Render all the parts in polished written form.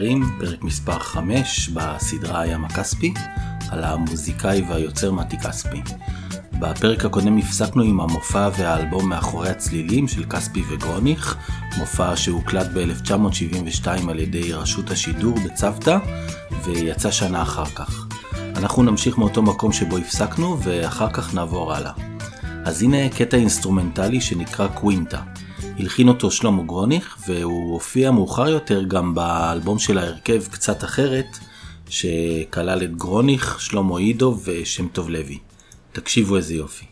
חברים, פרק מספר 5 בסדרה הים הכספי, על המוזיקאי והיוצר מתי כספי. בפרק הקודם הפסקנו עם המופע והאלבום מאחורי הצלילים של כספי וגרוניך, מופע שהוקלט ב-1972 על ידי רשות השידור בצוותא, ויצא שנה אחר כך. אנחנו נמשיך מאותו מקום שבו הפסקנו, ואחר כך נעבור הלאה. אז הנה קטע אינסטרומנטלי שנקרא קווינטה. הלחין אותו שלמה גרוניך, והוא הופיע מאוחר יותר גם באלבום של ההרכב קצת אחרת, שכלל את גרוניך, שלמה עידו ושם טוב לוי. תקשיבו איזה יופי.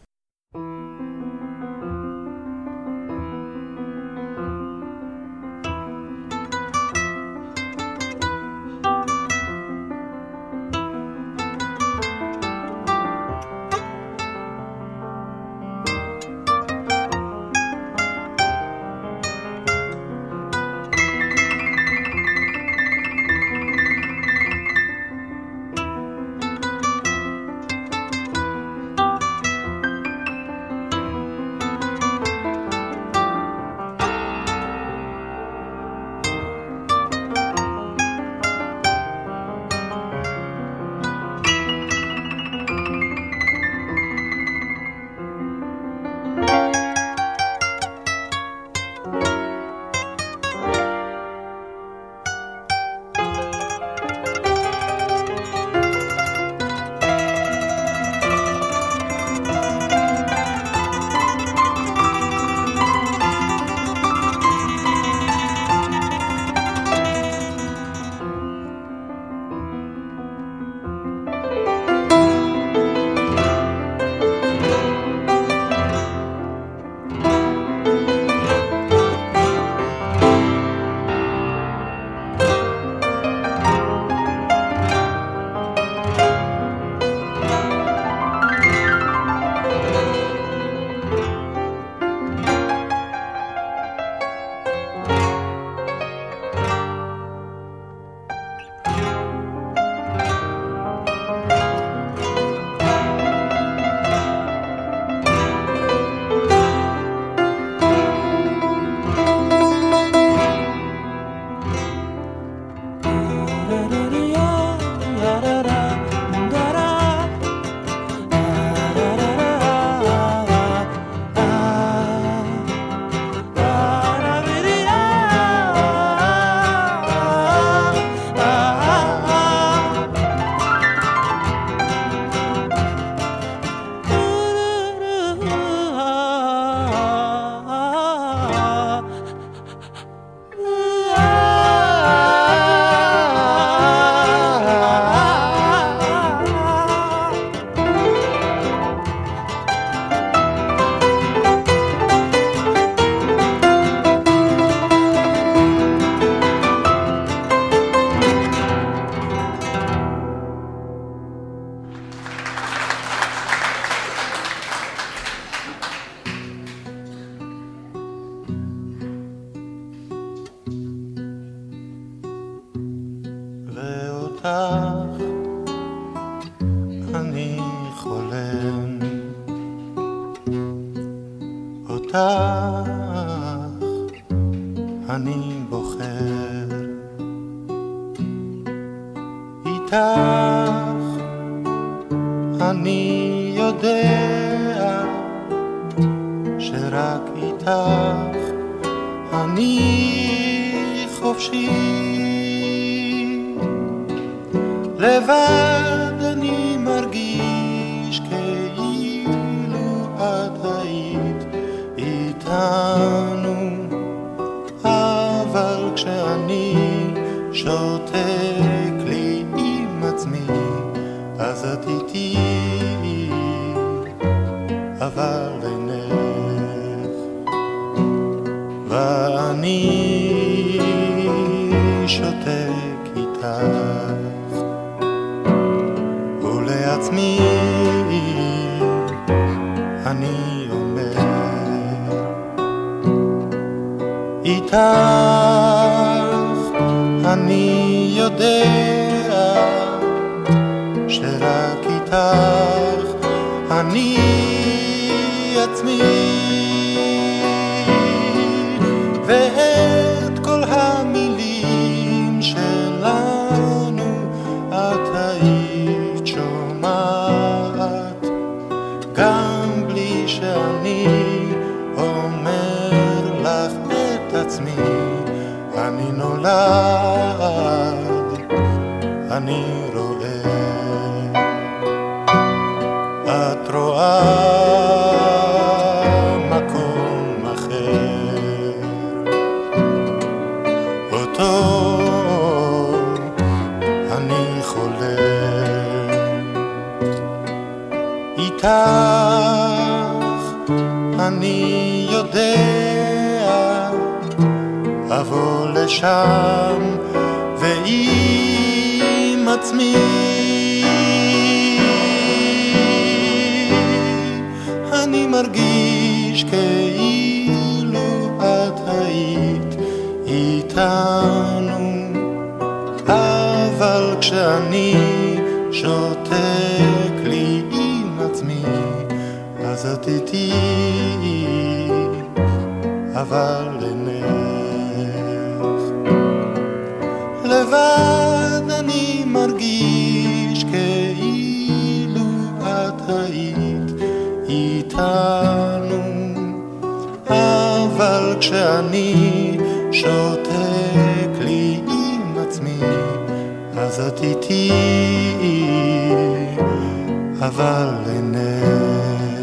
אני חולם אותך, אני בוחר איתך, אני יודע שרק איתך אני חופשי. לבד אני מרגיש כאילו את היית איתנו, אבל כשאני שותק לי עם עצמי אז את איתי, אבל אינך, ואני שותק איתך לעצמי. אני אומר איתך, אני יודע שרק איתך אני עצמי, ואת כל המילים של אני רואה. את רואה מקום אחר, אותו אני חולם. איתך אני יודע, אבוא לשם ועם עצמי אני מרגיש כאילו את היית איתנו, אבל כשאני שותק לי עם עצמי אז את איתי, אבל אינך. לבד אני מרגיש כאילו את היית איתנו, אבל כשאני שותק לי עם עצמי אז את איתי, אבל אינך.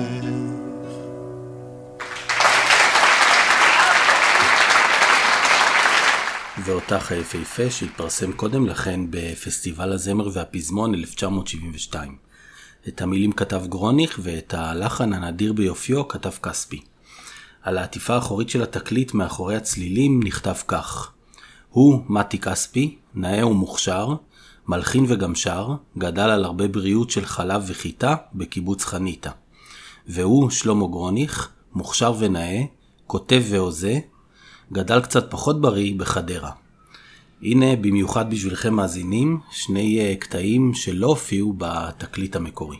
ואותך היפהפה שהתפרסם קודם לכן בפסטיבל הזמר והפזמון 1972. את המילים כתב גרוניך ואת הלחן הנדיר ביופיו כתב כספי. על העטיפה האחורית של התקליט מאחורי הצלילים נכתב כך: הוא מתי כספי, נאה ומוכשר, מלחין וגם שר, גדל על הרבה בריאות של חלב וחיטה בקיבוץ חניתה. והוא שלמה גרוניך, מוכשר ונאה, כותב והוזה, גדל קצת פחות בריא בחדרה. הנה במיוחד בשבילכם מאזינים שני קטעים שלא הופיעו בתקליט המקורי.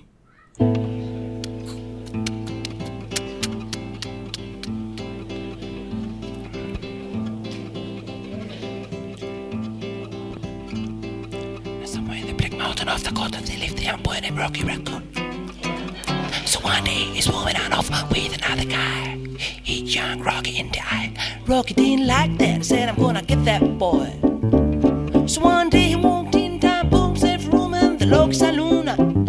Somewhere in the black mountain of Dakota they lived the young boy named Rocky Raccoon. So one day he's moving on off with another guy. Hit young Rocky in the eye. Rocky didn't like that, said I'm gonna get that boy. So one day he walked in time, boom, safe room in the local saloon.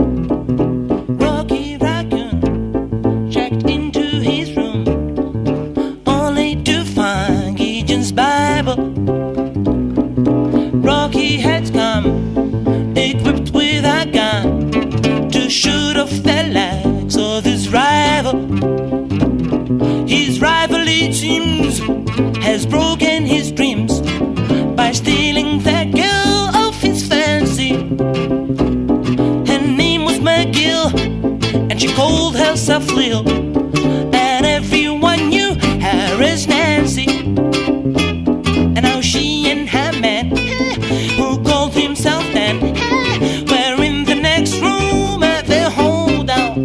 Rocky Raccoon checked into his room, only to find Gideon's Bible. Rocky had come, equipped with a gun, to shoot off the legs of his rival. His rival, it seems, has broken his dreams by stealing the girl of his fancy. Her name was McGill, and she called herself Lil, and everyone knew her as Nancy. And now she and her man, who called himself Dan, were in the next room at their holdout.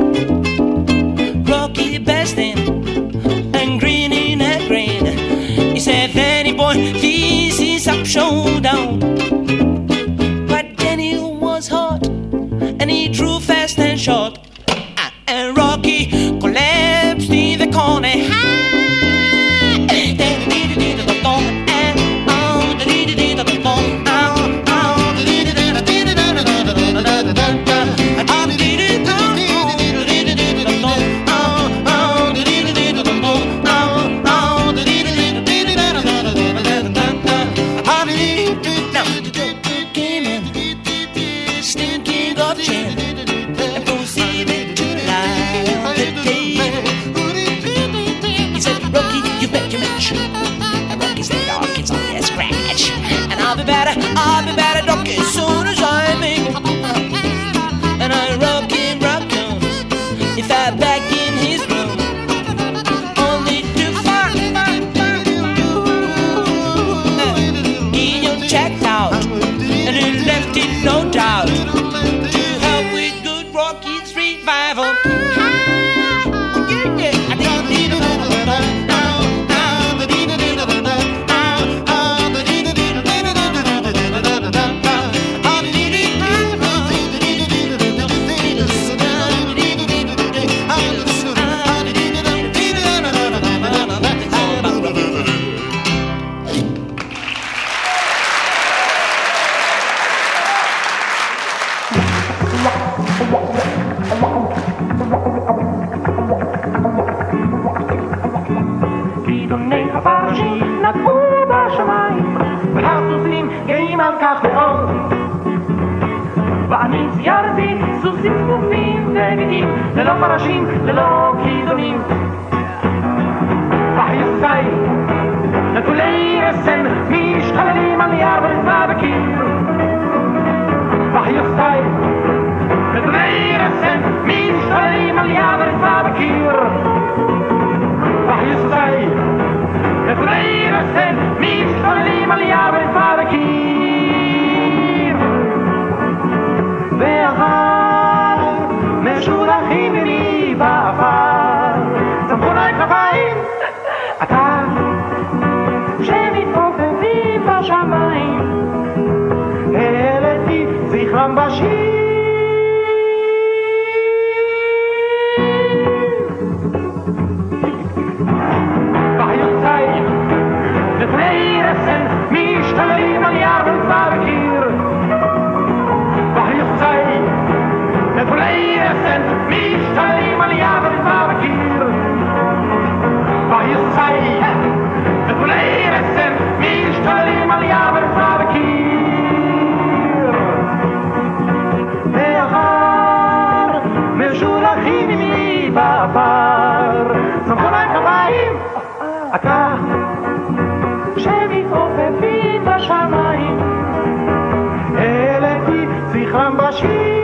Rocky burst in and grinning and grin. He said, Danny boy, this is our showdown. But Daniel was hot, and he drew fast and short. And Rocky collapsed in the corner. I'll be better donkey as soon as I make it. And I Rocky Raccoon, if I back in his room, only to find Gideon checked out, and he left it no doubt to help with good Rocky's revival. על כך מאוד. ואני ציירתי סוסים צפופים וגידים, ללא פרשים, ללא כידונים. וחיוסי נטולי רסן משתוללים על יער ורצפה וקיר. וחיוסי נטולי רסן משתוללים על יער ורצפה וקיר. וחיוסי נטולי רסן משתוללים על יער ורצפה וקיר. והר משולחים ממי בעבר, צמחו לי כנפיים אתה שמתעופפים בשמיים, העליתי זכרם בשיר. וחיוסי נטולי רסן משתוללים על יער ורצפה וקיר. וחיוסי נטולי רסן משתוללים על יער ורצפה וקיר. וחיוסי נטולי רסן משתוללים על יער ורצפה וקיר. והר משולחים ממי בעבר, צמחו להם כנפיים אתה שמתעופפים בשמיים, העליתי זכרם בשיר.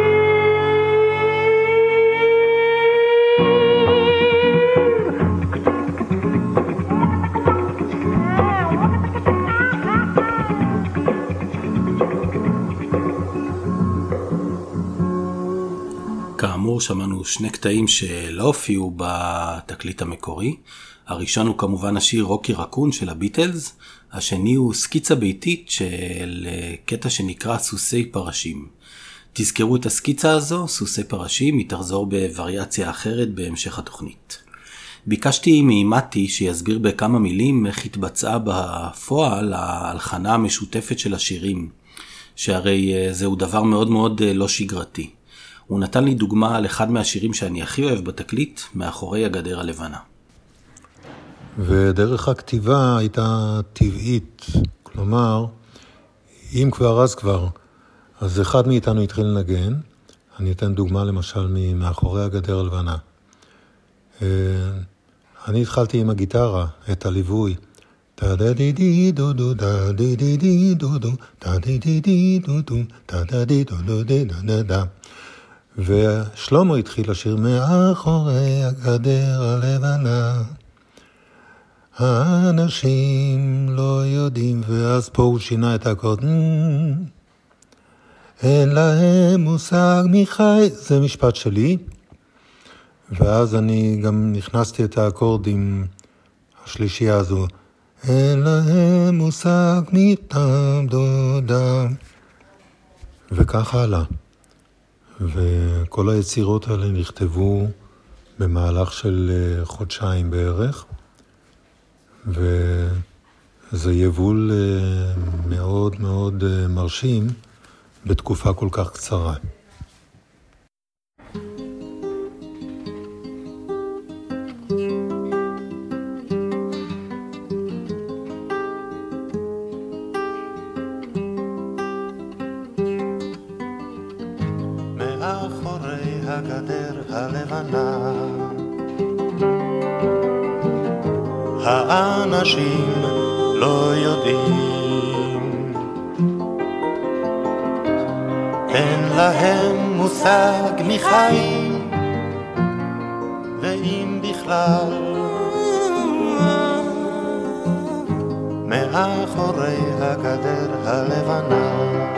כאמור, שמענו שני קטעים שלא הופיעו בתקליט המקורי. הראשון הוא כמובן השיר רוקי רקון של הביטלס, השני הוא סקיצה ביתית של קטע שנקרא סוסי פרשים. תזכרו את הסקיצה הזו, סוסי פרשים, היא תחזור בווריאציה אחרת בהמשך התוכנית. ביקשתי ממתי שיסביר בכמה מילים איך התבצעה בפועל ההלחנה המשותפת של השירים, שהרי זהו דבר מאוד מאוד לא שגרתי. הוא נתן לי דוגמה על אחד מהשירים שאני הכי אוהב בתקליט, מאחורי הגדר הלבנה. ודרך הכתיבה הייתה טבעית, כלומר, אם כבר אז כבר, אז אחד מאיתנו התחיל לנגן. אני אתן דוגמה למשל מאחורי הגדר הלבנה. אני התחלתי עם הגיטרה, את הליווי. ושלמה התחיל לשיר מאחורי הגדר הלבנה. האנשים לא יודעים, ואז פה הוא שינה את הקוד. אין להם מושג מחי, זה משפט שלי. ואז אני גם נכנסתי את האקורד עם השלישייה הזו. אין להם מושג מטעם דודם. וכך הלאה. וכל היצירות האלה נכתבו במהלך של חודשיים בערך. וזה יבול מאוד מאוד מרשים בתקופה כל כך קצרה. מאחורי הגדר הלבנה האנשים לא יודעים, אין להם מושג מחיים, ואם בכלל מאחורי הגדר הלבנה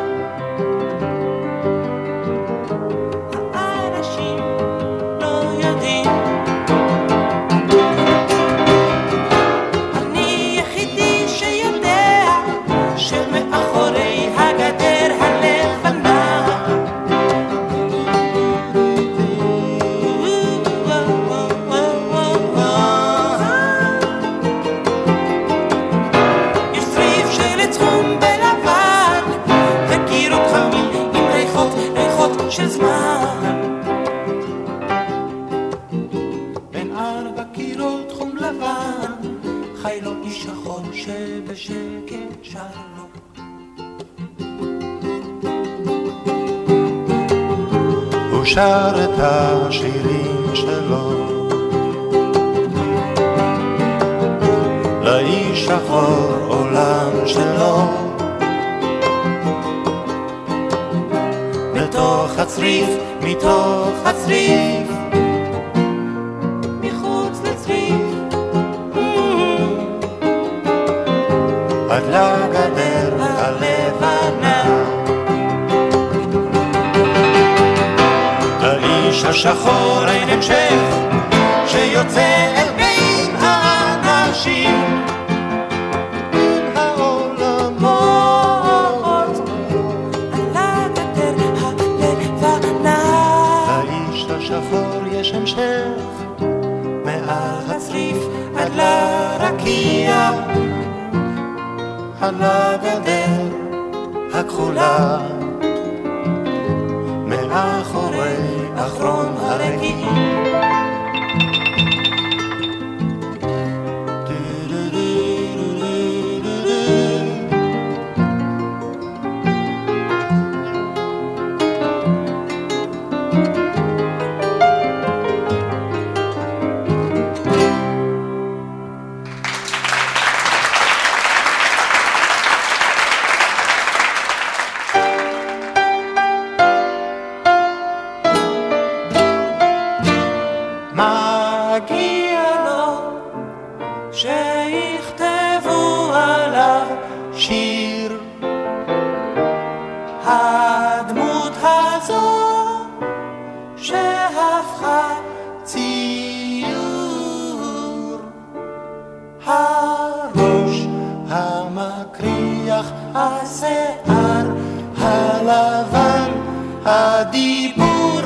של זמן בין ארבע קירות חום לבן חי לו איש נכון שבשקט שלום שר את השירים שלו לאיש שחור עולם שלו מתוך הצריף, מתוך הצריף מחוץ לצריף עד לגדר הלבנה לאיש השחור אין המשך שיוצא אל בין האנשים בין העולמות על הגדר הלבנה לאיש השחור יש המשך מעל הצריף עד לרקיע על הגדר הכחולה מאחורי אחרון הרקיעים השיער הלבן הדיבור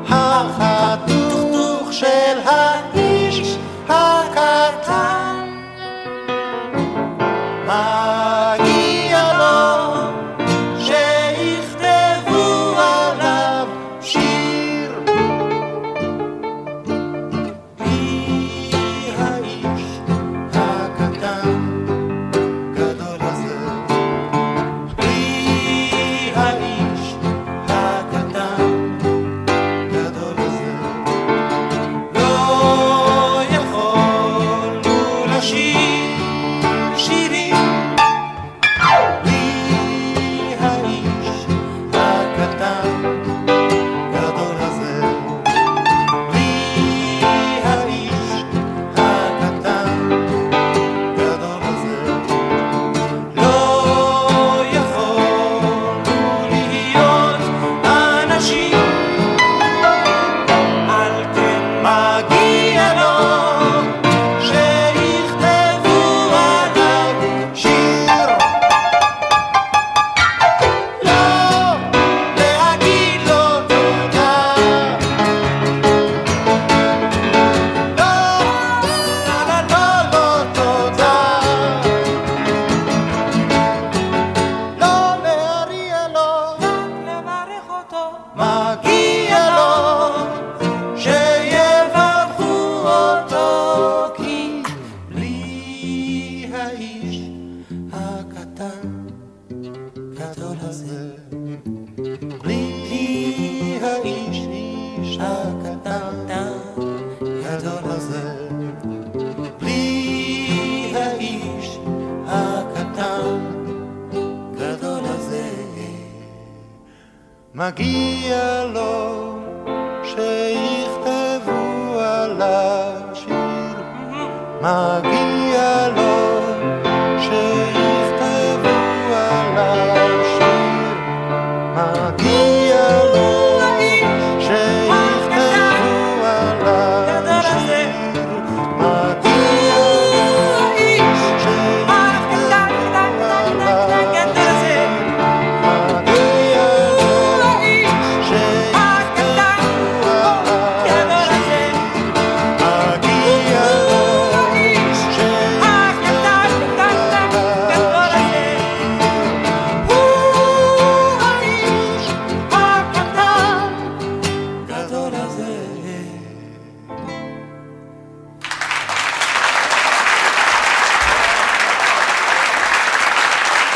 החתוך של האיש הקטן מגיע לו שיכתבו עליו שיר בלי האיש הקטן גדול הזה מגיע לו שיכתבו עליו שיר מגיע לו שיכתבו עליו שיר מגיע לו שיכתבו עליו שיר מגיע לו שיכתבו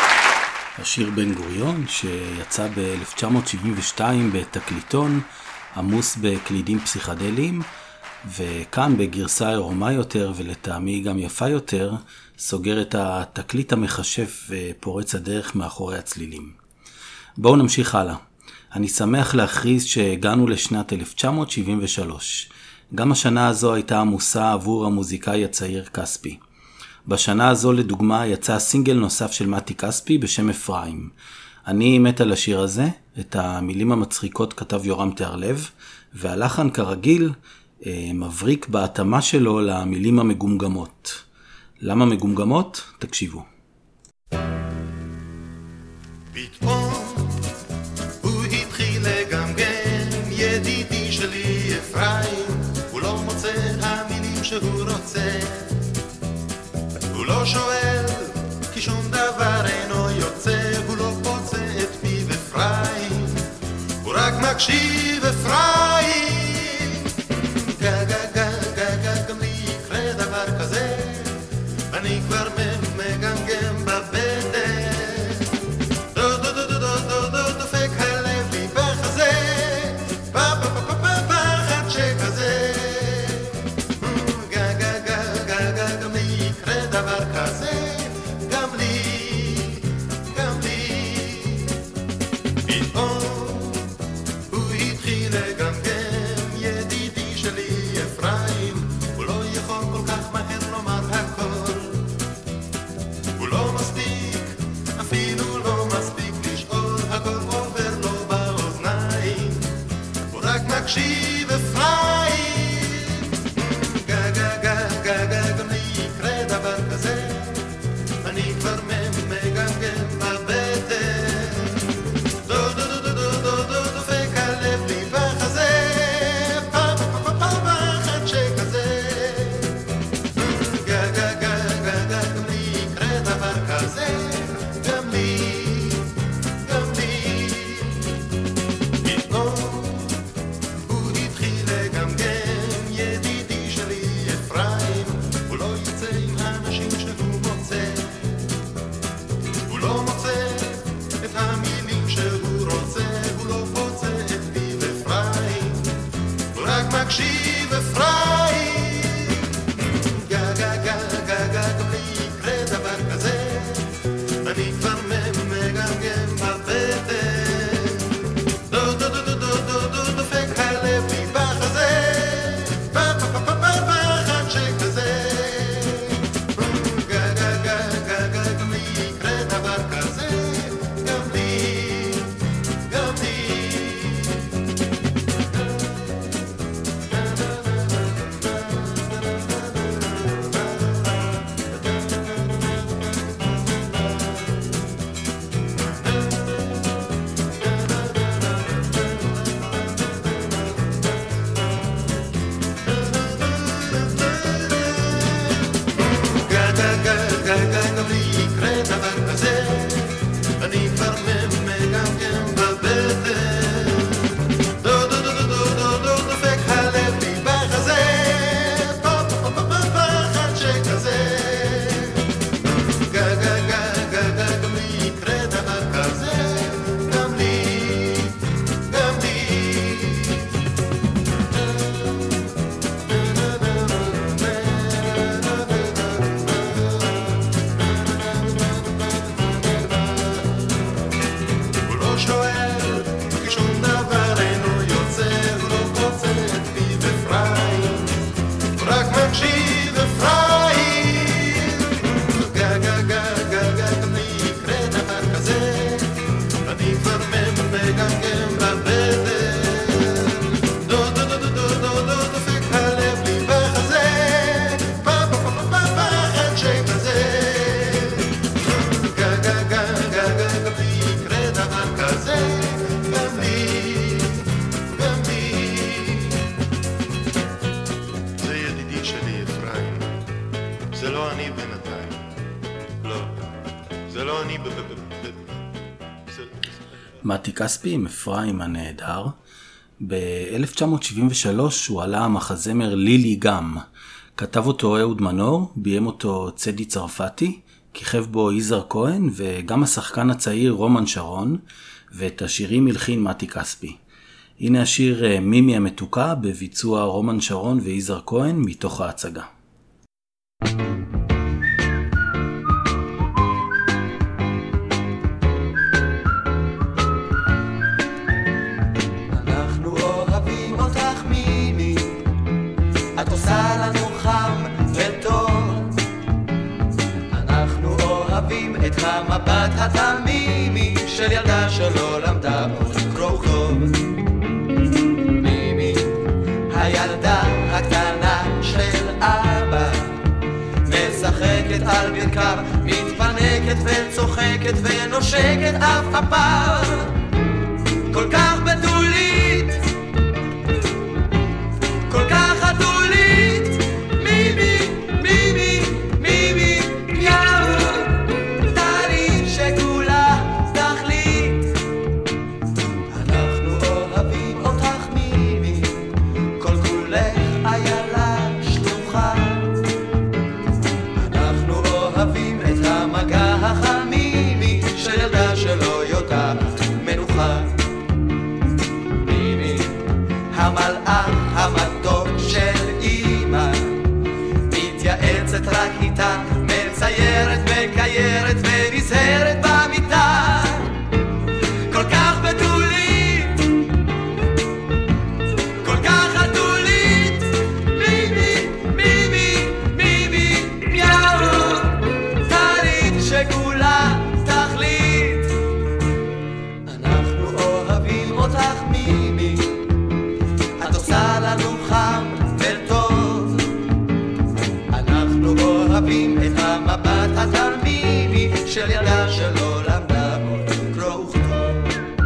השיר בן גוריון שיצא ב-1972 בתקליטון עמוס בקלידים פסיכדליים, וכאן בגרסה עירומה יותר ולטעמי גם יפה יותר, סוגר את התקליט המחשף ופורץ הדרך מאחורי הצלילים. בואו נמשיך הלאה. אני שמח להכריז שהגענו לשנת 1973. גם השנה הזו הייתה עמוסה עבור המוזיקאי הצעיר כספי. בשנה הזו לדוגמה יצא סינגל נוסף של מתי כספי בשם אפרים. אני מת על השיר הזה, את המילים המצחיקות כתב יורם תיארלב, והלחן כרגיל מבריק בהתאמה שלו למילים המגומגמות. למה מגומגמות? תקשיבו. פתאום הוא התחיל לגמגם, ידידי שלי אפרים, הוא לא מוצא המילים שהוא רוצה, הוא לא שואל כי שום דבר אינו יוצא, הוא לא פוצע את פיו אפרים, הוא רק מקשיב אפרים. גם לי יקרה דבר כזה, אני כבר מגמגם בבטן, דופק הלב לי בחזה, פחד שכזה. גם לי יקרה דבר כזה, גם לי. פתאום הוא התחיל לגמגם, ידידי שלי אפרים, הוא לא יכול כל כך מהר לומר הכל, הוא לא מספיק, אפילו לא מספיק לשאול, הכל עובר לו באוזניים, הוא רק מקשיב אפרים. גם לי יקרה דבר כזה, אני כבר מגמגם בבטן, דופק הלב לי בחזה, פחד שכזה. גם לי יקרה דבר כזה, גם לי. פתאום הוא התחיל לגמגם, ידידי שלי אפרים, הוא לא יוצא עם האנשים שהוא מוצא, הוא לא מוצא את המילים שהוא רוצה, הוא לא פוצע את פיו אפרים, הוא רק מקשיב אפרים. גם לי יקרה דבר כזה, אני כבר מגמגם בבטן, דופק הלב לי בחזה, פחד שכזה. גם לי יקרה דבר כזה, גם לי. גם לי יקרה דבר כזה, אני כבר מגמגם בבטן, דופק הלב לי בחזה, פחד שכזה. גם לי יקרה דבר כזה, גם לי. הוא לא שואל כי שום דבר אינו יוצא, הוא לא פוצע את פיו אפרים, הוא רק מקשיב אפרים. גם לי יקרה דבר כזה, אני כבר מגמגם בבטן, דופק הלב לי בחזה, פחד שכזה. גם לי יקרה דבר כזה, גם לי. זה ידידי שלי אפרים, זה לא אני בינתיים, לא, זה לא אני מתי כספי עם אפרים הנהדר. ב-1973 הוא עלה המחזמר לילי גם. כתב אותו אהוד מנור, ביים אותו צדי צרפתי, כיכב בו יזהר כהן וגם השחקן הצעיר רומן שרון, ואת השירים הלחין מתי כספי. הנה השיר מימי המתוקה בביצוע רומן שרון ויזהר כהן מתוך ההצגה. אנחנו אוהבים אותך מימי, את עושה לנו חם וטוב. אנחנו אוהבים את המבט התמימי של ילדה שלא למדה עוד קרוא וכתוב. מימי, הילדה הקטנה של אבא, משחקת על ברכיו, מתפנקת וצוחקת ונושקת אף אפיו. כל כך בתולית, כל כך חתולית, מימי, מימי, מימי, יאו, טלי שכולה תכלית. אנחנו אוהבים אותך מימי, כל כולך איילה שלוחה. אנחנו אוהבים את המגע החמימי של ילדה שלא יודעת מנוחה. המלאך המתוק של אמא, מתייעצת רק איתה, מציירת, מקיירת ונזהרת במיטה. כל כך בתולית, כל כך חתולית, מימי, מימי, מימי, יאו, טלית שכולה תכלית. אנחנו אוהבים אותך מימי, את עושה לנו חם וטוב. אנחנו אוהבים את המבט התמימי של ילדה שלא למדה עוד קרוא וכתוב.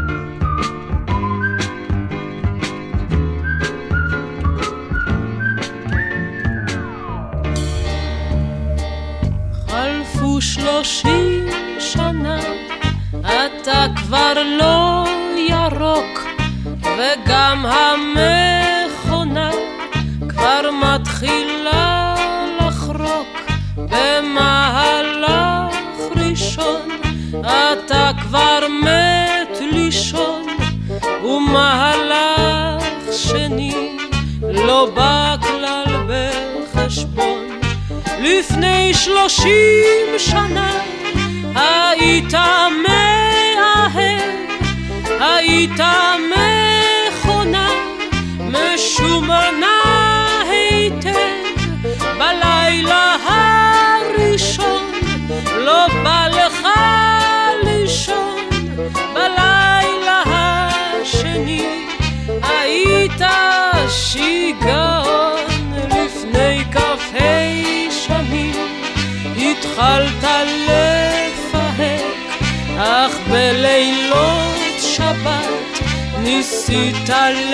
חלפו 30 שנה, אתה כבר לא ירוק, וגם המכונה כבר מתחילה לחרוק. במהלך ראשון אתה כבר מת לישון, ומהלך שני לא בא כלל בחשבון. לפני 30 שנה היית מאהב, היית מכונה משומנה היטב. בלילה הראשון לא בא לך לישון, בלילה השני היית שיגעון. לפני כ"ה שנים התחלת לפהק, אך בלילות שבת ניסית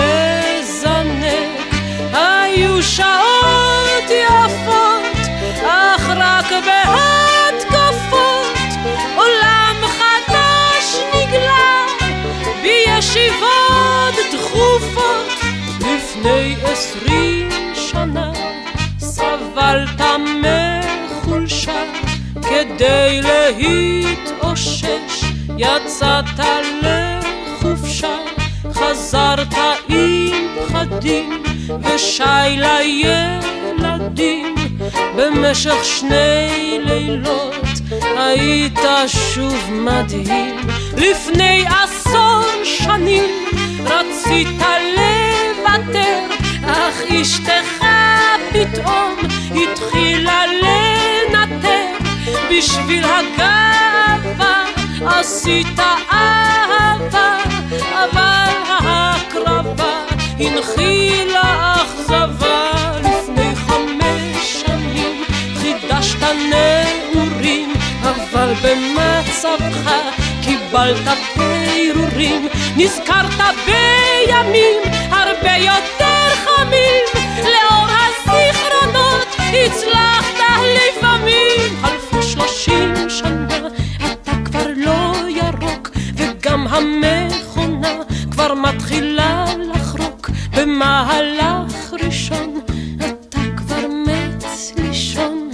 לזנק. היו שעות יפות, אך רק בהתקפות עולם חדש נגלה בישיבות דחופות. לפני 20 שנה סבלת מחולשה, כדי להתאושש יצאת לחופשה. חזרת עם פחדים ושי לילדים, במשך 2 לילות היית שוב מדהים. לפני 10 שנים רצית לוותר, אך אשתך פתאום התחילה לנטר. בשביל הגאווה עשית אהבה, אבל ההקרבה הנחילה אכזבה. לפני 5 שנים חידשת נעורים, אבל במצבך קיבלת פירורים. נזכרת בימים הרבה יותר חמים, לאור הזיכרונות הצלחת לפעמים. חלפו 30 שנה, אתה כבר לא ירוק, וגם המכונה כבר מתחילה לחרוק. במהלך ראשון אתה כבר מת לישון,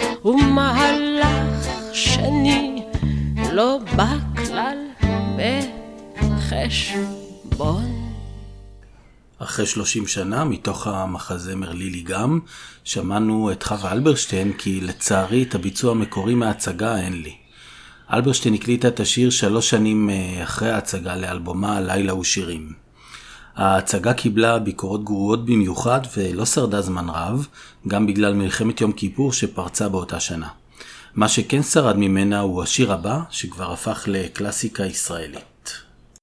ומהלך שני לא בא כלל בחשבון. אחרי 30 שנה, מתוך המחזמר לילי גם, שמענו את חווה אלברשטיין, כי לצערי את הביצוע המקורי מההצגה אין לי. אלברשטיין הקליטה את השיר 3 שנים אחרי ההצגה לאלבומה לילה ושירים. ההצגה קיבלה ביקורות גרועות במיוחד ולא שרדה זמן רב, גם בגלל מלחמת יום כיפור שפרצה באותה שנה. מה שכן שרד ממנה הוא השיר הבא, שכבר הפך לקלאסיקה ישראלית.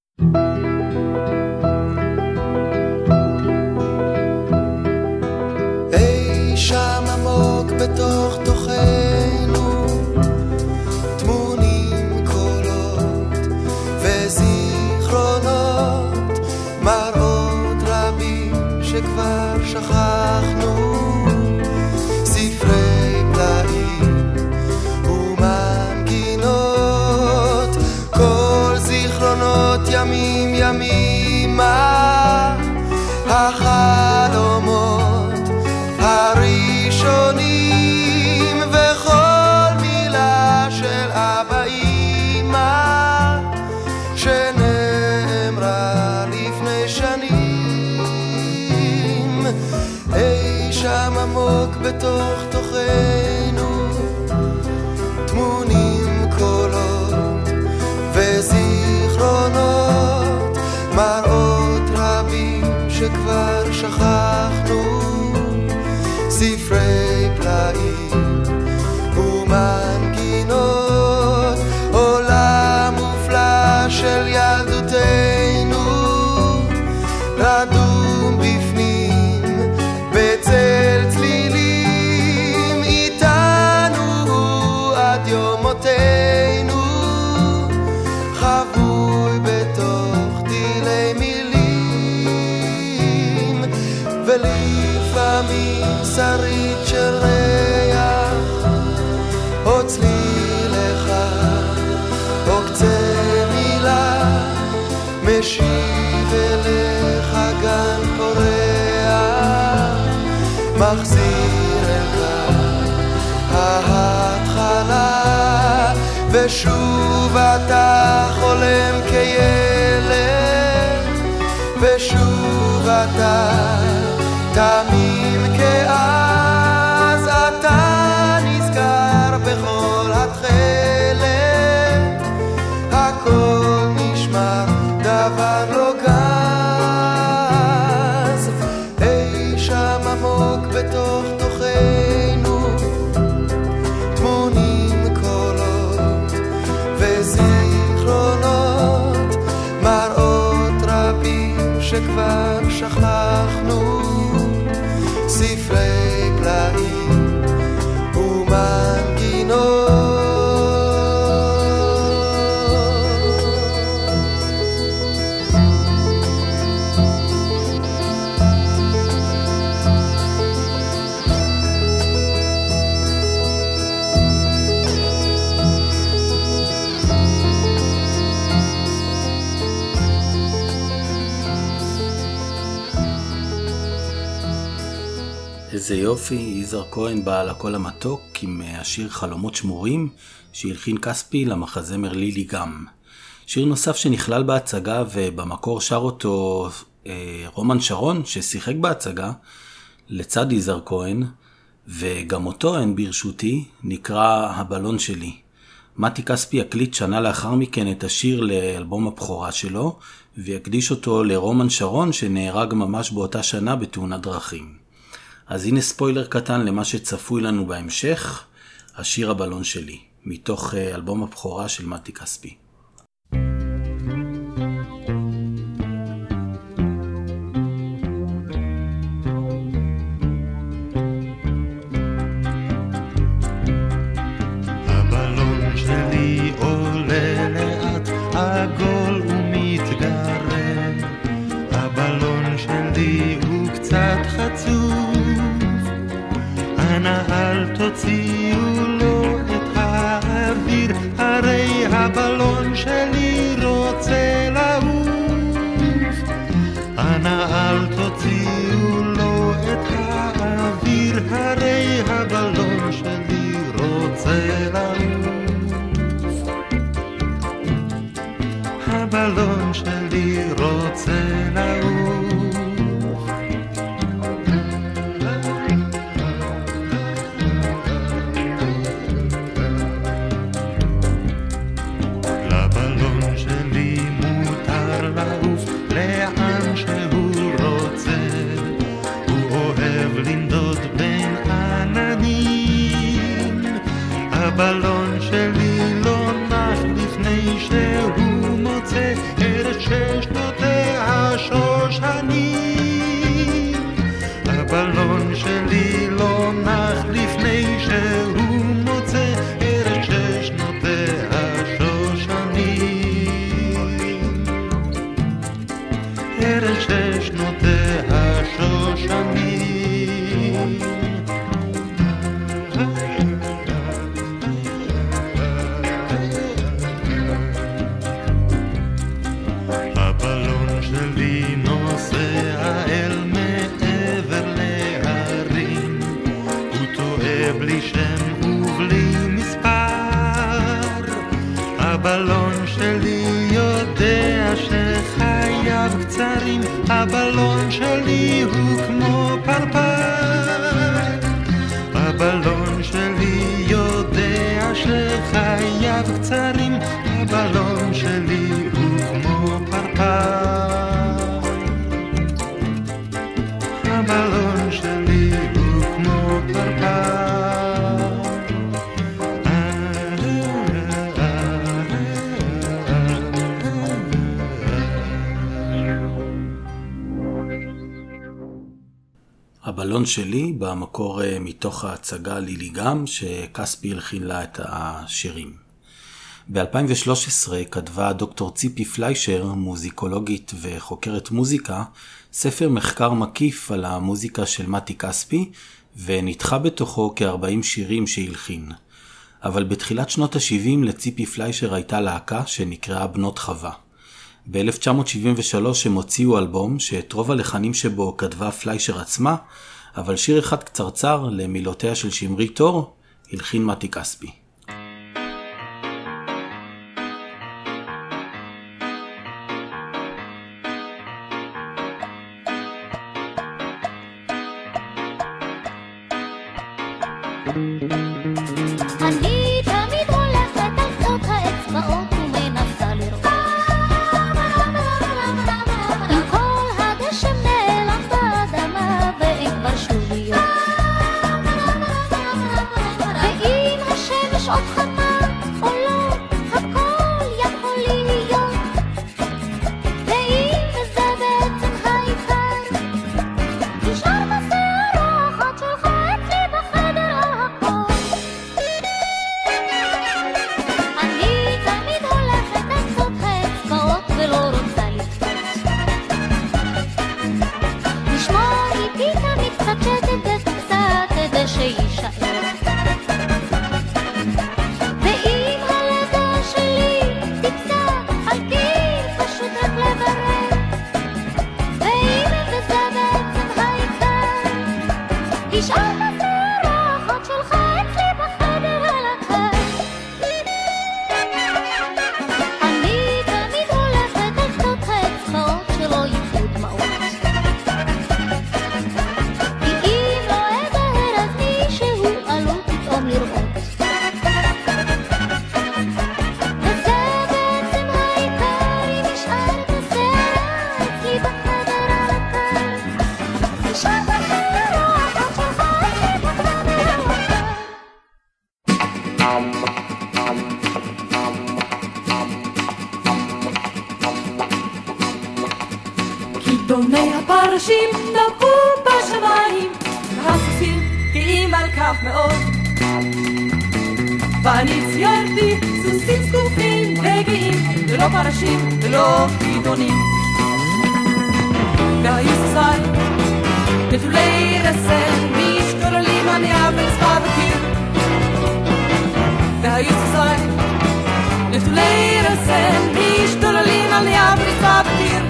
אי שם עמוק בתוך תוכנו טמונים קולות וזיכרונות, מראות רבים שכבר שכחנו, ספרי פלאים ומנגינות, כל זיכרונות ימים ימימה, החלומות הראשונים וכל מילה של אבא אמא שנאמרה לפני שנים. אי שם עמוק בתוך תוכנו טמונים קולות וזיכרונות, מראות רבים שכבר שכחנו, ספרי פלאים ומנגינות, עולם מופלא של ילדותנו רדום בפנים בצל צלילים, איתנו עד יום מותנו, חבוי בתוך דילי מילים, ולפעמים שרית של ריח או צליל אחד או קצה מילה משיב אליך גן פורח, מחזיר אל כאן ההתחלה, ושוב אתה חולם כילד, ושוב אתה תמים כאז, אתה נזכר בכל התחלת, הכל נשמע דבר לא גז. אי שם עמוק בתוך תוכנו טמונים קולות וזיכרונות, מראות רבים שכבר שכחנו, ספרי פלאים ומנגינות. איזה יופי, יזהר כהן בעל הקול המתוק עם השיר חלומות שמורים שהלחין כספי למחזמר לילי גם. שיר נוסף שנכלל בהצגה ובמקור שר אותו רומן שרון ששיחק בהצגה לצד יזהר כהן, וגם אותו אין ברשותי, נקרא הבלון שלי. מתי כספי הקליט שנה לאחר מכן את השיר לאלבום הבכורה שלו ויקדיש אותו לרומן שרון שנהרג ממש באותה שנה בתאונת דרכים. אז הנה ספוילר קטן למה שצפוי לנו בהמשך, השיר הבלון שלי, מתוך אלבום הבכורה של מתי כספי. הבלון שלי עולה לאט, עגול ומתגרם, הבלון שלי הוא קצת חצוף, אנא אל תוציאו לו את האוויר, הרי הבלון שלי רוצה לעוף. אנא אל תוציאו לו את האוויר, הרי הבלון שלי רוצה לעוף. הבלון שלי רוצה לעוף. בארץ ששנותיה שושנים. הבלון שלי נוסע אל מעבר להרים, הוא טועה בלי שם ובלי מספר. הבלון שלי יודע שחייו קצרים, הבלון שלי הוא כמו פרפר. הבלון שלי יודע שחייו קצרים, הבלון שלי הוא כמו פרפר. הבלון שלי הוא כמו פרפר. הבלון שלי במקור מתוך ההצגה לילי גם שקספי הלחין לה את השירים. ב-2013 כתבה דוקטור ציפי פליישר, מוזיקולוגית וחוקרת מוזיקה, ספר מחקר מקיף על המוזיקה של מתי כספי, ונתחה בתוכו כ-40 שירים שהלחין. אבל בתחילת שנות ה-70 לציפי פליישר הייתה להקה שנקראה בנות חווה. ב-1973 הם הוציאו אלבום שאת רוב הלחנים שבו כתבה פליישר עצמה, אבל שיר אחד קצרצר למילותיה של שמרית אור הלחין מתי כספי. אני תמיד הולכת על קצות האצבעות ומנסה לראות אם כל הגשם נעלם באדמה ואין כבר שלוליות, ואם השמש עוד חמה או לא, הכל יכול להיות, ואם זה בעצם העיקר, נשאר בשערה אחת שלך אצלי בחדר הכל. אני תמיד הולכת על קצות האצבעות ולא רוצה לקפוץ, לשמור איתי תמיד קצת שקט וקצת כדי שיישאר, ואם הלידה שלי תקצה על קיר פשוט רק לברר, ואם זה בעצם העיקר, נשאר בשערה אחת שלך אצלי בחדר על הקר. אני תמיד הולכת על קצות האצבעות שלא יפלו דמעות, כי אם לא אזהר אז מישהו עלול פתאום לראות, וזה בעצם העיקר, אם נשאר בשערה אצלי בחדר על הקר, נשאר בשערה אחת שלך אצלי בחדר על הקר. כיתוני הפרשים דבקו בשמיים, והסוסים גאים על כך מאוד, ואני ציירתי סוסים זקופים וגאים, ולא פרשים ולא כיתונים, והיו סוסי נטולי רסן משתוללים על יד רצפה וקיר, והיו סוסי נטולי רסן משתוללים על יד רצפה וקיר,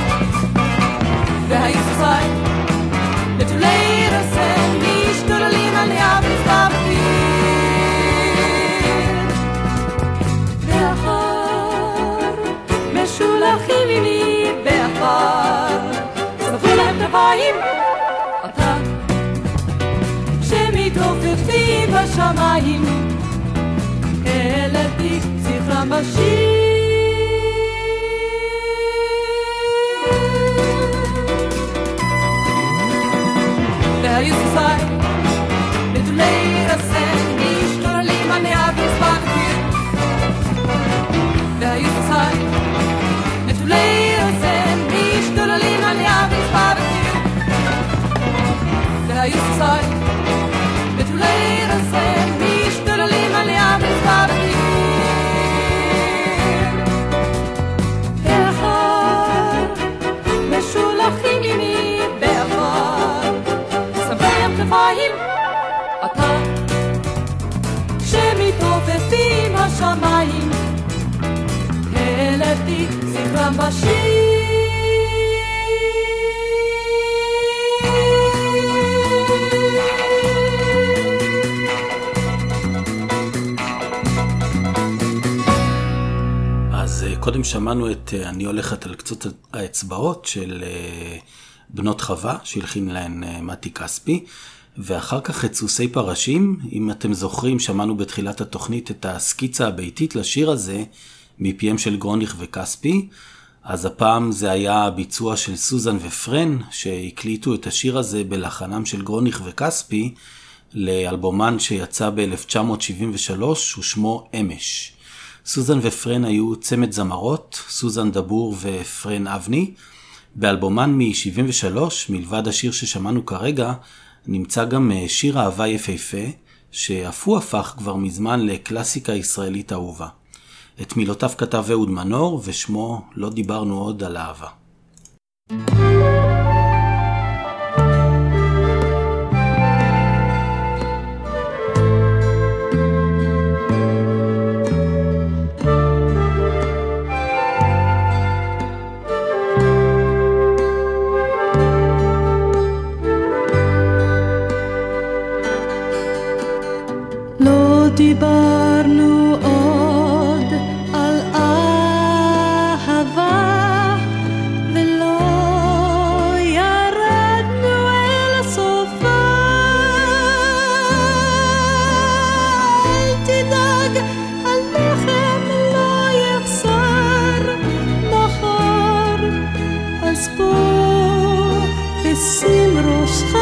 והיו סוסי נטולי רסן משתוללים על יד רצפה וקיר, ואחר משולחים עימי באחר, צמחו להם כנפיים עתק שמתעופפים בשמיים, העליתי זכרם בשיר, והיו סוסי נטולי רסן משתוללים על יד רצפה וקיר, והיו סוסי נטולי רסן משתוללים על יד רצפה וקיר, והיו סוסי נטולי רסן משתוללים על יד רצפה וקיר. השמיים, העליתי זכרם בשיר. קודם שמענו את אני הולכת על קצות האצבעות של בנות חווה, שהלחין להן מתי כספי, ואחר כך את סוסי פרשים. אם אתם זוכרים, שמענו בתחילת התוכנית את הסקיצה הביתית לשיר הזה, מפיהם של גרוניך וכספי. אז הפעם זה היה הביצוע של סוזן ופרן, שהקליטו את השיר הזה בלחנם של גרוניך וכספי, לאלבומן שיצא ב-1973, ושמו אמש. סוזן ופרן היו צמד זמרות, סוזן דבור ופרן אבני. באלבומן מ-73, מלבד השיר ששמענו כרגע, נמצא גם שיר אהבה יפהפה, שאף הוא הפך כבר מזמן לקלאסיקה ישראלית אהובה. את מילותיו כתב אהוד מנור, ושמו לא דיברנו עוד על אהבה. דיברנו עוד על אהבה ולא ירדנו אל הסופה. אל תדאג, על לחם לא יחסר מחר, אז בוא ושים ראשך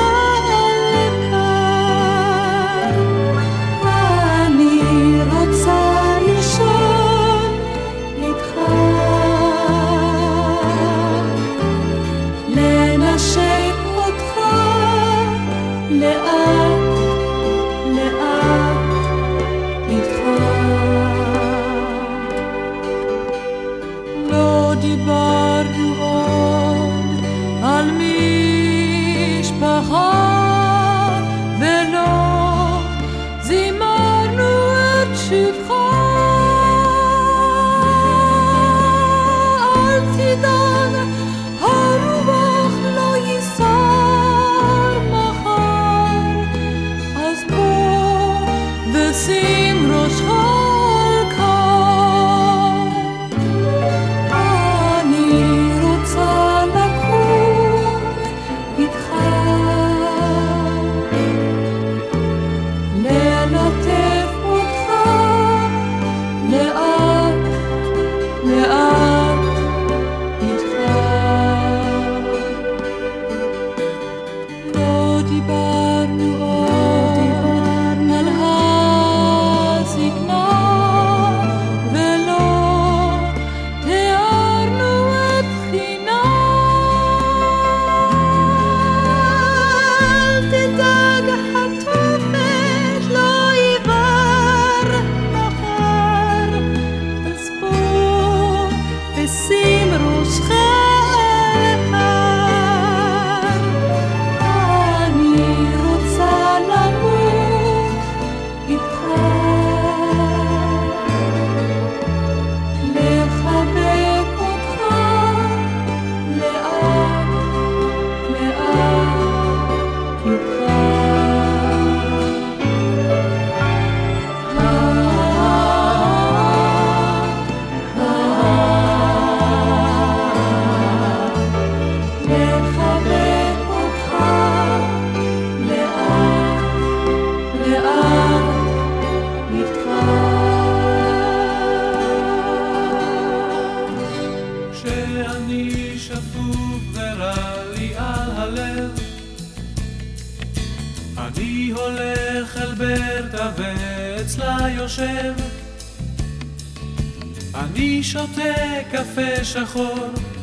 אני שותה קפה שחור,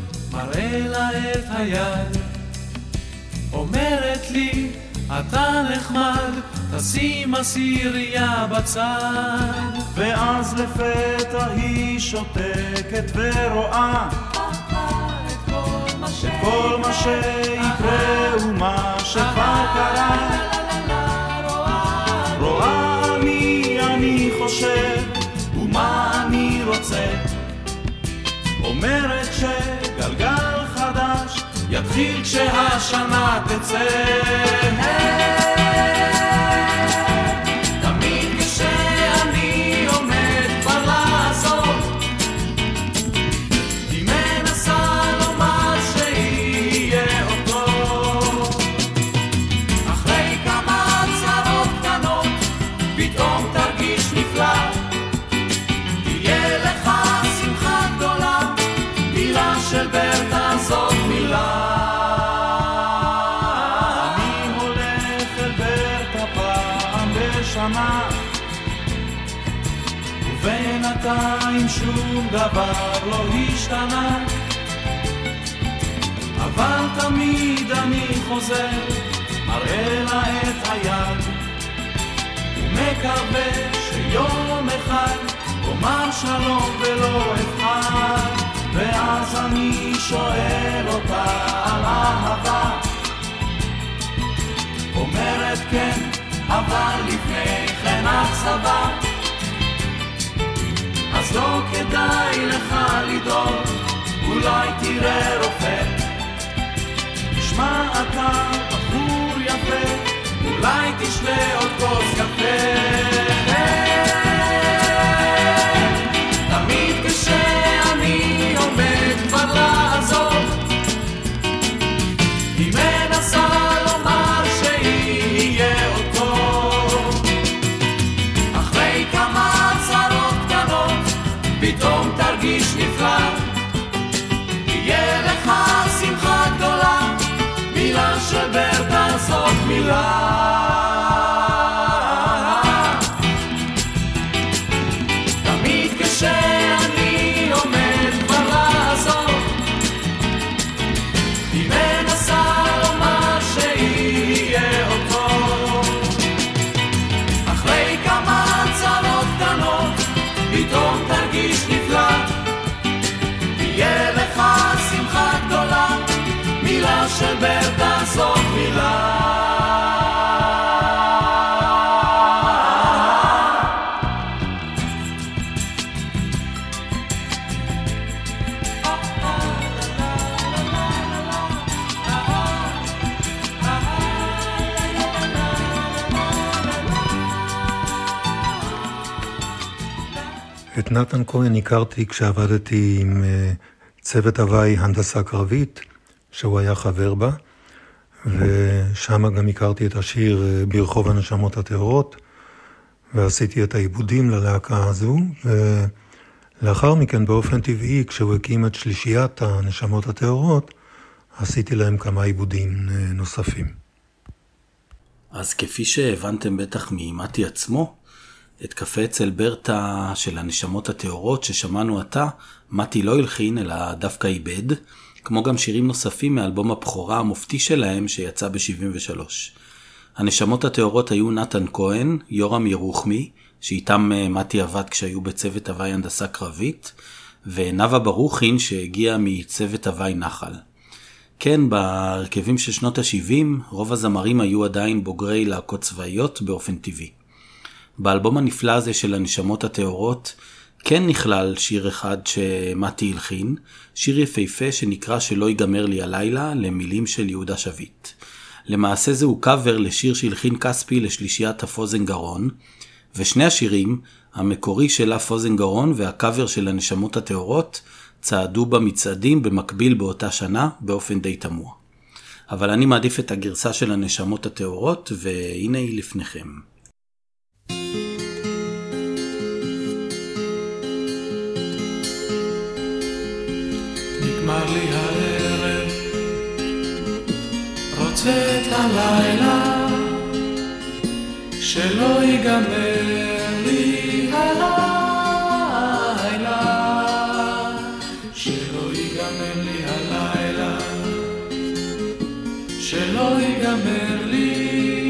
מראה לה את היד, אומרת לי, אתה נחמד, תשים הסירייה בצד. ואז לפתע היא שותקת ורואה את כל מה שיקרה ומה שכבר קרה. רואה מי אני חושב ומה יתחיל כשהשנה תצא. תמיד כשאני עומד כבר לעזוב, היא מנסה לומר שיהיה אותו. אחרי כמה צרות קטנות פתאום תרגיש נפלא, תהיה לך שמחה גדולה, מילה של ברטה זאת מילה. אני הולך אל ברטה פעם בשנה, ובינתיים שום דבר לא השתנה, אבל תמיד אני חוזר, מראה לה את היד, ומקווה שיום אחד אומר שלום ולא אבחר. ואז אני שואל אותה על אהבה, אומרת כן, אבל לפני כן אכזבה. אז לא כדאי לך לדאוג, אולי תראה רופא, תשמע אתה בחור יפה, אולי תשתה עוד כוס קפה. תמיד כשאני עומד כבר לעזוב, היא מנסה לומר שיהיה אותו. אחרי כמה צרות קטנות פתאום תרגיש נפלא, תהיה לך שמחה גדולה, מילה של ברטה זאת מילה. כשאני עומד כבר לעזוב, היא מנסה לומר שיהיה אותו. אחרי כמה צרות קטנות פתאום תרגיש נפלא, תהיה לך שמחה גדולה, מילה של ברטה זאת מילה. את נתן כהן הכרתי כשעבדתי עם צוות הוואי הנדסה קרבית, שהוא היה חבר בה, ושם גם הכרתי את השיר ברחוב הנשמות הטהורות, ועשיתי את העיבודים ללהקה הזו, ולאחר מכן באופן טבעי, כשהוא הקים את שלישיית הנשמות הטהורות, עשיתי להם כמה עיבודים נוספים. אז כפי שהבנתם בטח ממתי עצמו, את קפה אצל ברטה של הנשמות הטהורות ששמענו עתה, מתי לא הלחין אלא דווקא איבד, כמו גם שירים נוספים מאלבום הבכורה המופתי שלהם שיצא ב-73. הנשמות הטהורות היו נתן כהן, יורם ירוחמי, שאיתם מתי עבד כשהיו בצוות הוואי הנדסה קרבית, ונווה ברוכין שהגיע מצוות הוואי נחל. כן, בהרכבים של שנות ה-70, רוב הזמרים היו עדיין בוגרי להקות צבאיות באופן טבעי. באלבום הנפלא הזה של הנשמות הטהורות, כן נכלל שיר אחד שמתי הלחין, שיר יפהפה שנקרא שלא ייגמר לי הלילה, למילים של יהודה שביט. למעשה זהו קאבר לשיר שהלחין כספי לשלישיית הפוזן גרון, ושני השירים, המקורי של הפוזן גרון והקאבר של הנשמות הטהורות, צעדו במצעדים במקביל באותה שנה באופן די תמוה. אבל אני מעדיף את הגרסה של הנשמות הטהורות, והנה היא לפניכם. נגמר לי הערב, רוצה את הלילה, שלא ייגמר לי הלילה, שלא ייגמר לי הלילה, שלא ייגמר לי,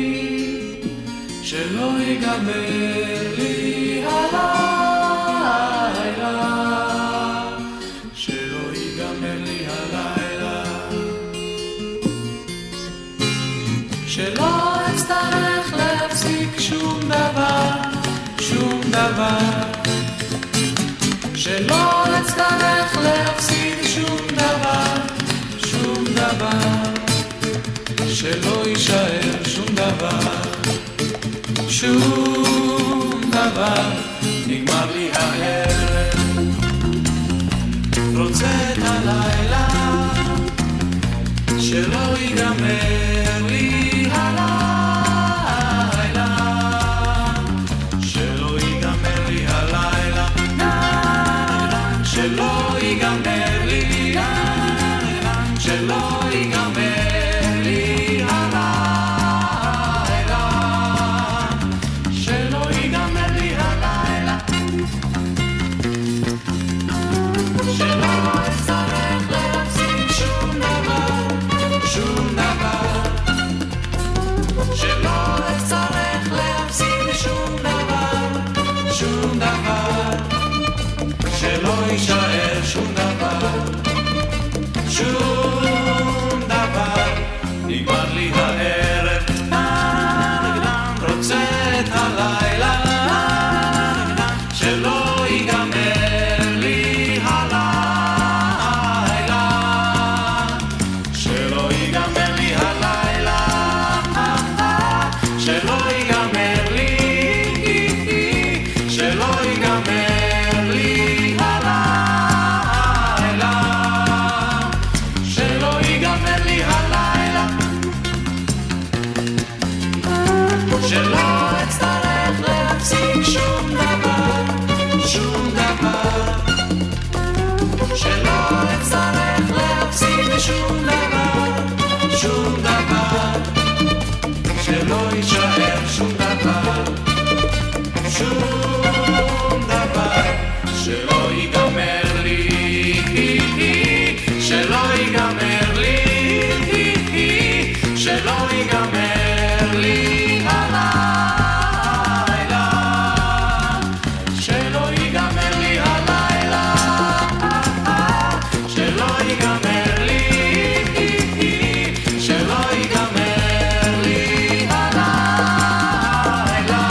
שלא ייגמר לי הלילה. שלא אצטרך להפסיק שום דבר, שום דבר. שלא אצטרך להפסיק שום דבר, שום דבר. דבר, שלא יישאר שום דבר, שום דבר, נגמר לי הערב, רוצה את הלילה, שלא ייגמר לי הלילה, שלא ייגמר לי הלילה, שלא ייגמר לי, שלא ייגמר לי הלילה, שלא ייגמר לי הלילה, שלא אצטרך להפסיק שום דבר, שום דבר, שלא אצטרך להפסיק שום דבר, שום דבר, שלא יישאר שום דבר, שום דבר, נגמר לי הערב, רוצה את הלילה, שלא ייגמר לי הלילה, שלא ייגמר לי הלילה, שלא ייגמר לי, שלא ייגמר לי הלילה, שלא ייגמר לי הלילה, שלא אצטרך להפסיק שום דבר, שום דבר, שלא אצטרך להפסיק שום דבר, שום דבר, שלא יישאר שום דבר, שום דבר, שלא ייגמר לי, שלא ייגמר לי, שלא ייגמר לי הלילה, שלא ייגמר לי הלילה, שלא ייגמר לי, שלא ייגמר לי הלילה,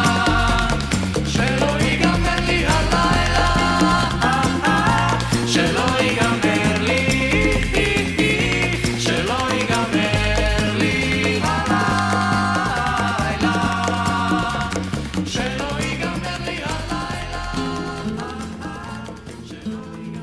שלא ייגמר לי הלילה, שלא ייגמר לי, שלא ייגמר לי הלילה, שלא ייגמר לי הלילה, שלא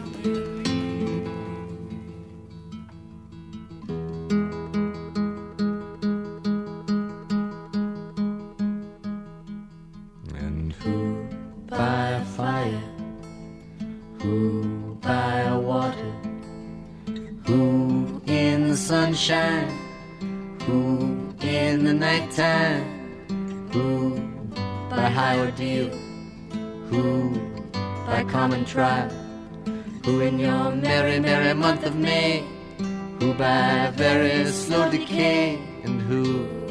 And who by a fire, who by a water, who in the sunshine, who in the nighttime, who by high ordeal, who by common trial, who in your merry, merry month of May, who by very slow decay, and who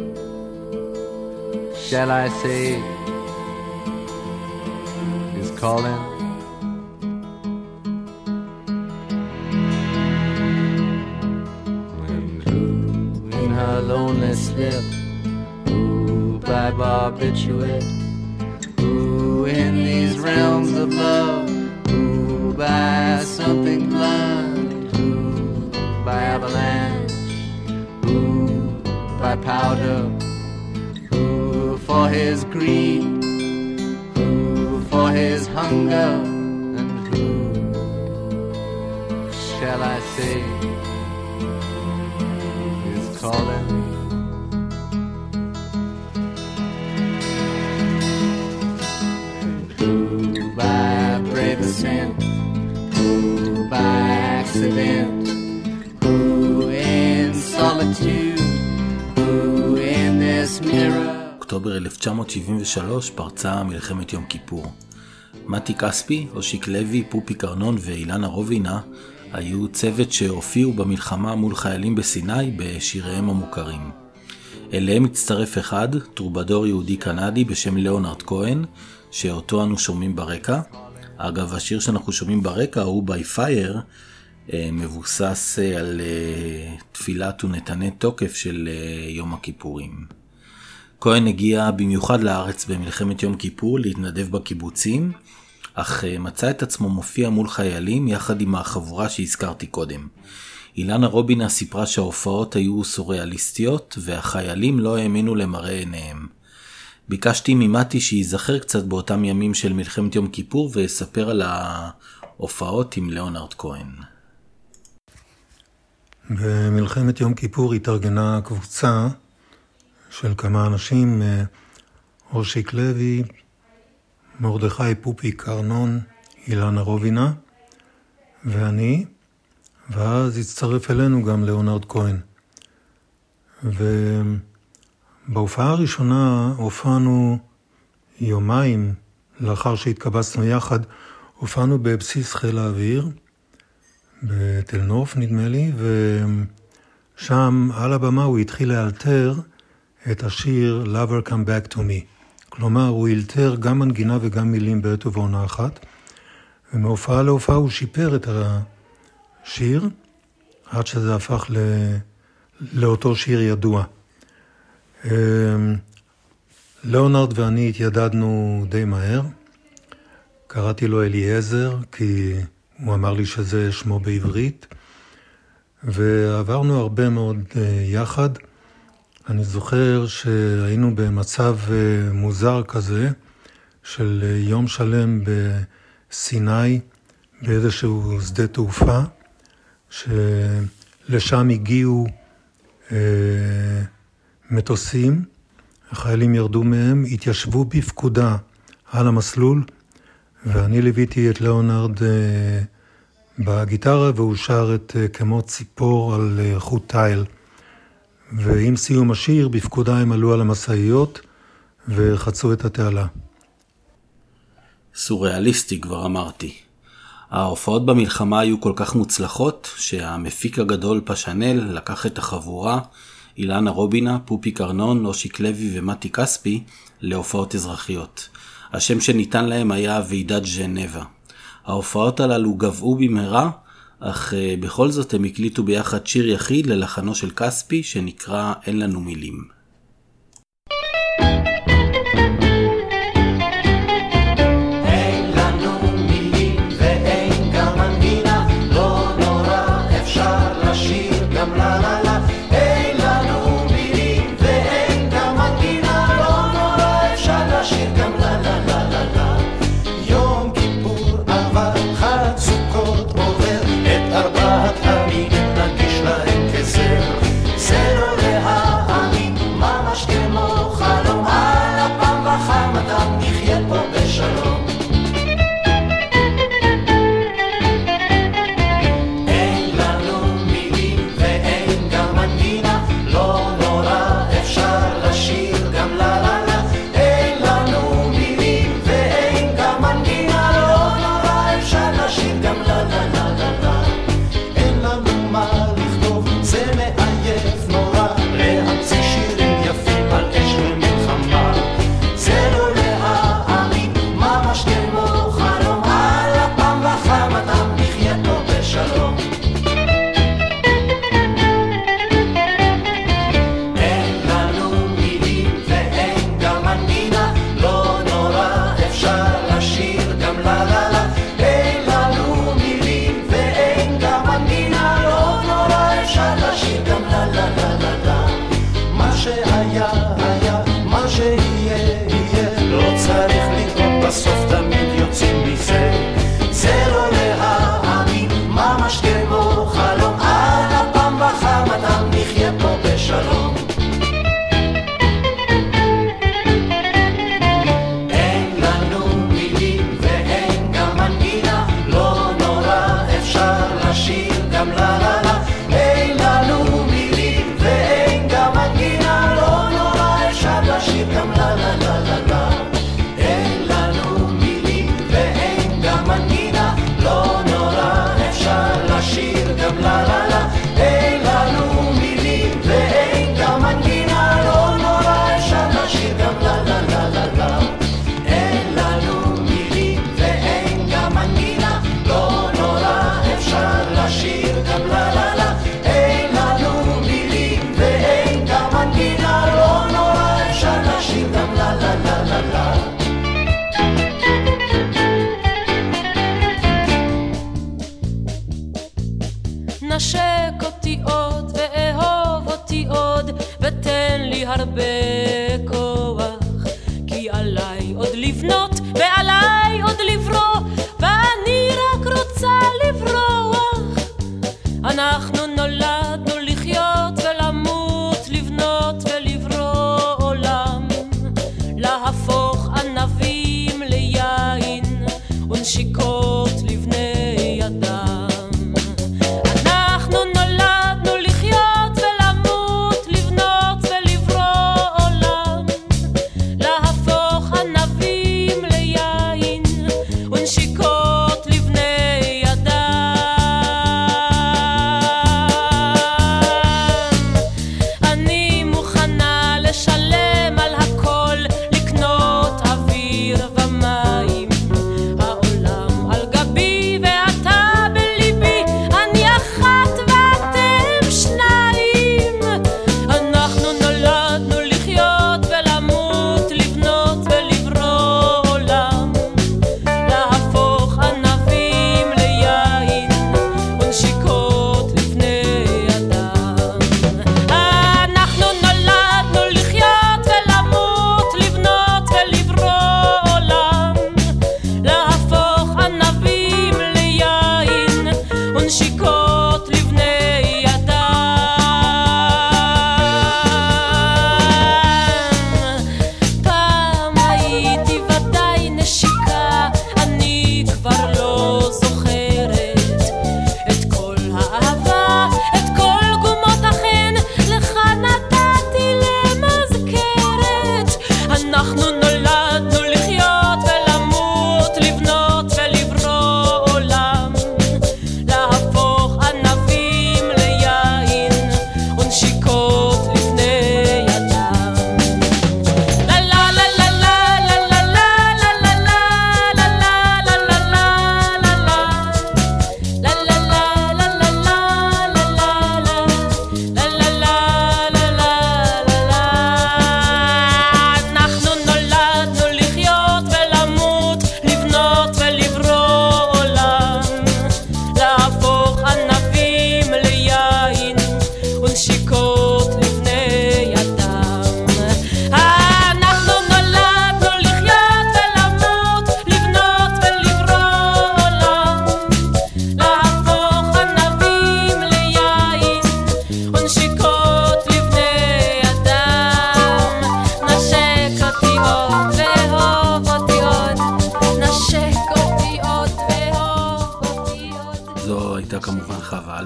shall I say is calling? And who in her lonely slip, who by barbiturate, who in these realms of love, who by something blunt, who by avalanche, who by powder, who for his greed, who for his hunger, and who shall I say is calling? And who by brave ascent, who by accident, who in solitude, who in this mirror. אוקטובר 1973 פרצה מלחמת יום כיפור. מתי כספי, אושיק לוי, פופי קרנון ואילנה רובינה היו צוות שהופיעו במלחמה מול חיילים בסיני בשיריהם המוכרים. אליהם הצטרף אחד, טרובדור יהודי קנדי בשם ליאונרד כהן, שאותו אנו שומעים ברקע. אגב, השיר שאנחנו שומעים ברקע הוא by fire, מבוסס על תפילת ונתני תוקף של יום הכיפורים. כהן הגיע במיוחד לארץ במלחמת יום כיפור להתנדב בקיבוצים, אך מצא את עצמו מופיע מול חיילים יחד עם החבורה שהזכרתי קודם. אילנה רובינה סיפרה שההופעות היו סוריאליסטיות והחיילים לא האמינו למראה עיניהם. ביקשתי ממתי שיזכר קצת באותם ימים של מלחמת יום כיפור ויספר על ההופעות עם ליאונרד כהן. במלחמת יום כיפור התארגנה קבוצה של כמה אנשים, אושיק לוי, מרדכי פופיק ארנון, אילנה רובינה ואני, ואז הצטרף אלינו גם ליאונרד כהן. ובהופעה הראשונה הופענו יומיים לאחר שהתקבצנו יחד, הופענו בבסיס חיל האוויר, בתל נוף נדמה לי, ושם על הבמה הוא התחיל לאלתר את השיר Lover Come Back to Me. כלומר, הוא אלתר גם מנגינה וגם מילים בעת ובעונה אחת, ומהופעה להופעה הוא שיפר את השיר, עד שזה הפך לאותו שיר ידוע. ליאונרד ואני התיידדנו די מהר, קראתי לו אליעזר, כי הוא אמר לי שזה שמו בעברית, ועברנו הרבה מאוד יחד. אני זוכר שהיינו במצב מוזר כזה, של יום שלם בסיני, באיזשהו שדה תעופה, שלשם הגיעו מטוסים, החיילים ירדו מהם, התיישבו בפקודה על המסלול, ואני ליוויתי את ליאונרד בגיטרה, והוא שר את כמו ציפור על חוט תיל. ועם סיום השיר, בפקודה הם עלו על המשאיות וחצו את התעלה. סוריאליסטי כבר אמרתי. ההופעות במלחמה היו כל כך מוצלחות, שהמפיק הגדול פשנל לקח את החבורה, אילנה רובינה, פופיק ארנון, אושיק לוי ומתי כספי, להופעות אזרחיות. השם שניתן להם היה ועידת ז'נבה. ההופעות הללו גבעו במהרה, אך בכל זאת הם הקליטו ביחד שיר יחיד ללחנו של כספי שנקרא אין לנו מילים. זה לא להאמין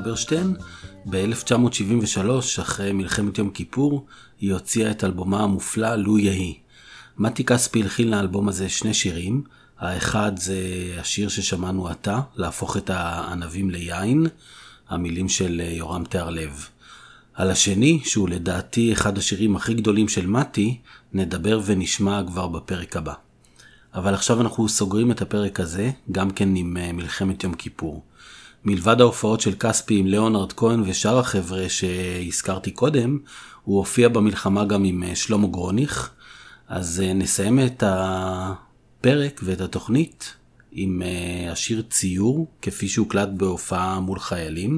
אלברשטיין. ב-1973, אחרי מלחמת יום כיפור, היא הוציאה את אלבומה המופלא לו יהי. מתי כספי הלחין לאלבום הזה שני שירים. האחד זה השיר ששמענו עתה, להפוך את הענבים ליין, המילים של יורם תיארלב. על השני, שהוא לדעתי אחד השירים הכי גדולים של מתי, נדבר ונשמע כבר בפרק הבא. אבל עכשיו אנחנו סוגרים את הפרק הזה, גם כן עם מלחמת יום כיפור. מלבד ההופעות של כספי עם ליאונרד כהן ושאר החבר'ה שהזכרתי קודם, הוא הופיע במלחמה גם עם שלמה גרוניך. אז נסיים את הפרק ואת התוכנית עם השיר ציור, כפי שהוקלט בהופעה מול חיילים.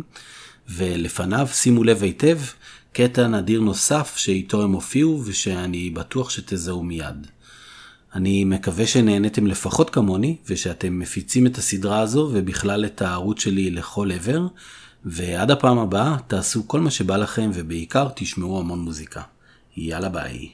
ולפניו, שימו לב היטב, קטע נדיר נוסף שאיתו הם הופיעו ושאני בטוח שתזהו מיד. אני מקווה שנהנתם לפחות כמוני, ושאתם מפיצים את הסדרה הזו ובכלל את הערוץ שלי לכל עבר, ועד הפעם הבאה תעשו כל מה שבא לכם ובעיקר תשמעו המון מוזיקה. יאללה ביי.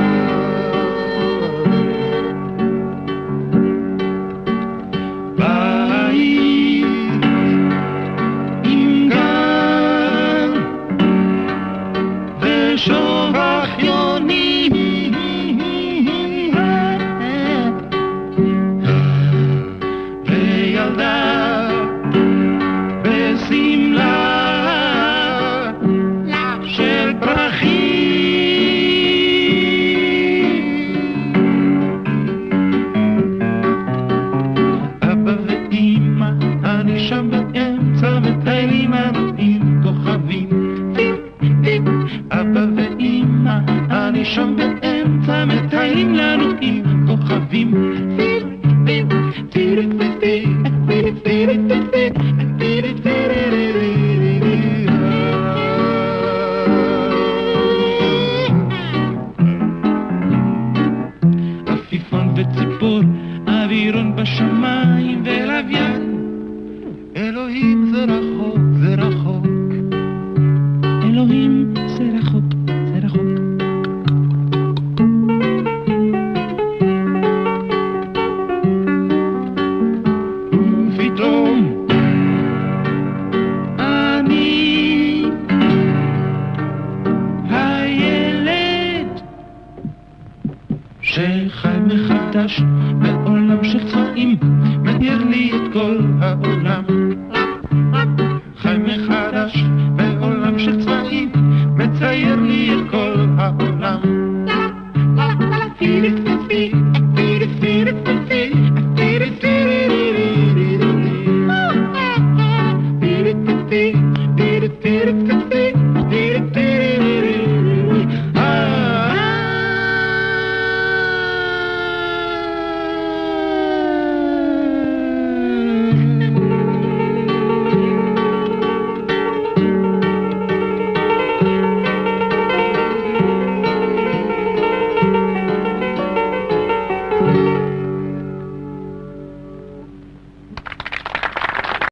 Bye. באמצע מטיילים עם כוכבים. אבא ואמא, אני שם באמצע מטיילים לנו עם כוכבים. עפיפון וציפור, אווירון בשמיים ולוויין. אלוהים זה רחוק, זה רחוק. אלוהים זה רחוק, זה רחוק. ופתאום אני הילד שחי מחדש בעולם של צחוק.